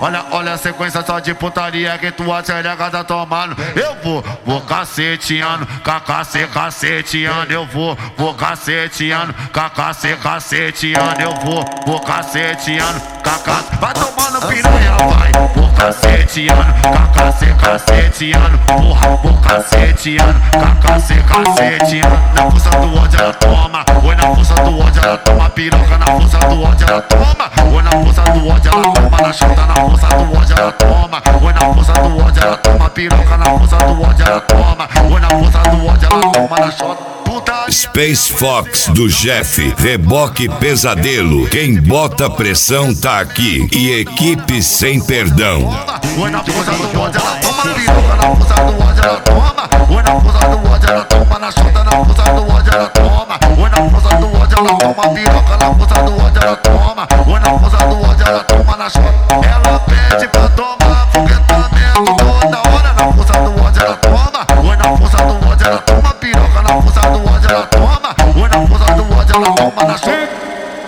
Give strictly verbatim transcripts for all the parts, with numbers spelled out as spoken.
Olha, olha a sequência só de putaria que tua xereca tá tomando. Eu vou, vou caceteando, cacacê, caceteando. Eu vou, vou caceteando, cacacê, caceteando. Eu vou, vou caceteando, cacacê. Vai tomando piranha, vai. Vou caceteando, cacacê, caceteando. Porra, vou caceteando, cacacê, caceteando. Na força do ódio ela toma, oi na força do ódio ela toma piroca. Na força do ódio ela toma, oi na força do ódio ela toma na chota. Na força do ódio ela toma, oi na força do ódio ela toma piroca. Na força do ódio ela toma, oi na força do ódio ela toma na chota. Space Fox do Jeff, reboque pesadelo. Quem bota pressão tá aqui. E equipe sem perdão. Oi na força do ódio ela toma piroca. Na força do ódio ela toma, oi na força do ódio ela toma na chota. Na força do ódio ela toma, oi na força do ódio ela toma piroca. Na força do ódio ela toma, oi na força do ódio ela toma na chota. Ela pede pra tomar foguetamento toda hora. Na força do ódio ela toma, oi na força do ódio ela toma piroca. Na força do ódio ela toma, oi na força do ódio ela toma na chota.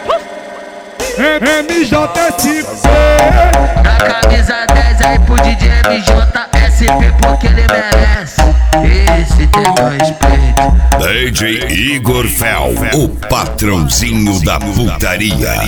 M J S P Na camisa dez aí pro D J M J S P porque ele merece. Esse tem meu respeito. D J Igor Fel, o patrãozinho da putaria.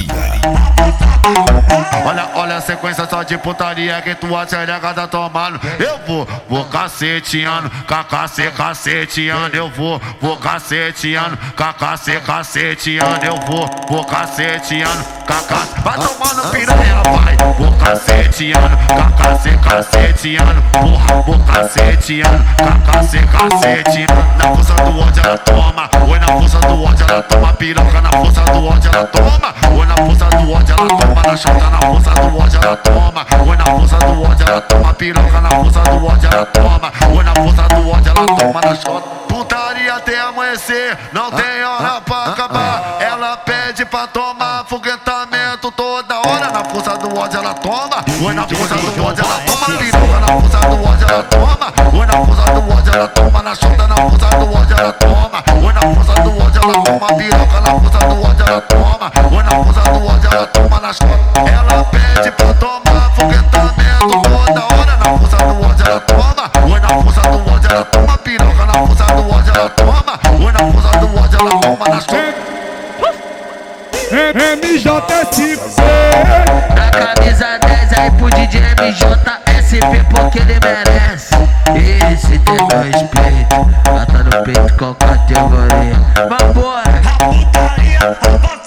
Olha, olha a sequência só de putaria que tua xereca tá tomando. Eu vou, vou caceteando, cacacê, caceteando. Eu vou, vou caceteando, cacacê, caceteando. Eu vou, vou caceteando, cacacê. Vai tomando piranha, vai. Vou caceteando, cacacê, caceteando. Porra, vou caceteando, cacacê, caceteando. Na força do ódio ela toma, oi na força do ódio ela toma piroca. Na força do ódio ela toma, oi na força do ódio ela toma na chota. Na força do ódio ela toma, oi na força do ódio ela toma piroca. Na força do ódio ela toma, oi na força do ódio ela toma na chota. Putaria até amanhecer, não tem hora pra acabar. Ela pede pra tomar foguetamento toda hora. Na força do ódio ela toma, oi na força do ódio ela toma piroca. Na força do ódio ela toma, oi na força do ódio ela toma na chota. Na força do ódio ela toma, oi na força do ódio ela toma piroca. Na força do ódio ela toma, oi na força do ódio ela toma na chota. Ela pede pra tomar foguetamento toda hora. Na força do ódio ela toma, oi na força do ódio ela toma piroca. Na força do ódio ela toma, oi na força do ódio ela toma na chota. M J S P Na camisa dez aí pro D J M J S P porque ele merece. Esse tem meu respeito. Bata no peito com categoria. Vambora! A putaria